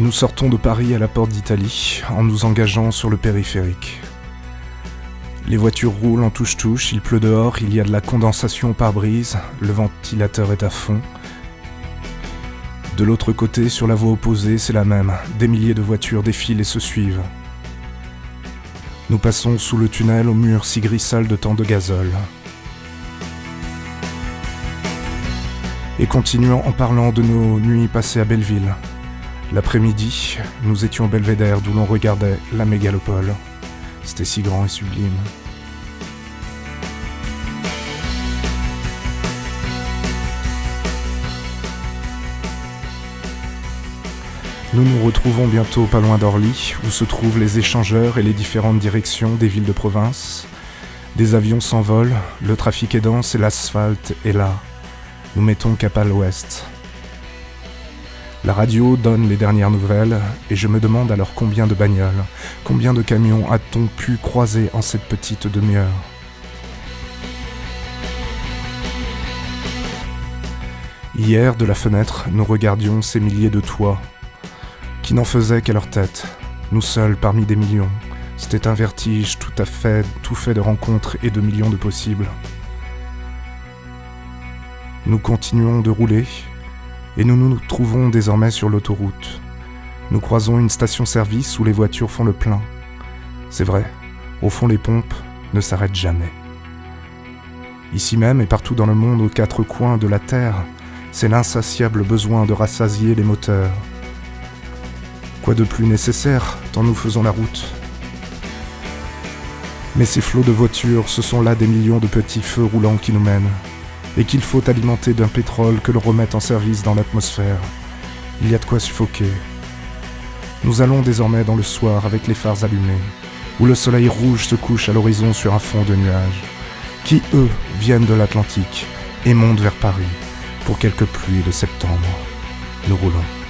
Nous sortons de Paris à la porte d'Italie en nous engageant sur le périphérique. Les voitures roulent en touche-touche, il pleut dehors, il y a de la condensation au pare-brise, le ventilateur est à fond. De l'autre côté, sur la voie opposée, c'est la même. Des milliers de voitures défilent et se suivent. Nous passons sous le tunnel au mur si gris sale de tant de gazole. Et continuons en parlant de nos nuits passées à Belleville. L'après-midi, nous étions au Belvédère d'où l'on regardait la mégalopole. C'était si grand et sublime. Nous nous retrouvons bientôt pas loin d'Orly, où se trouvent les échangeurs et les différentes directions des villes de province. Des avions s'envolent, le trafic est dense et l'asphalte est là. Nous mettons cap à l'ouest. La radio donne les dernières nouvelles et je me demande alors combien de bagnoles, combien de camions a-t-on pu croiser en cette petite demi-heure. Hier, de la fenêtre, nous regardions ces milliers de toits qui n'en faisaient qu'à leur tête, nous seuls parmi des millions. C'était un vertige tout fait de rencontres et de millions de possibles. Nous continuons de rouler et nous nous trouvons désormais sur l'autoroute. Nous croisons une station-service où les voitures font le plein. C'est vrai, au fond les pompes ne s'arrêtent jamais. Ici même et partout dans le monde, aux quatre coins de la terre, c'est l'insatiable besoin de rassasier les moteurs. Quoi de plus nécessaire, tant nous faisons la route. Mais ces flots de voitures, ce sont là des millions de petits feux roulants qui nous mènent, et qu'il faut alimenter d'un pétrole que l'on remette en service dans l'atmosphère. Il y a de quoi suffoquer. Nous allons désormais dans le soir avec les phares allumés, où le soleil rouge se couche à l'horizon sur un fond de nuages, qui, eux, viennent de l'Atlantique et montent vers Paris pour quelques pluies de septembre. Nous roulons.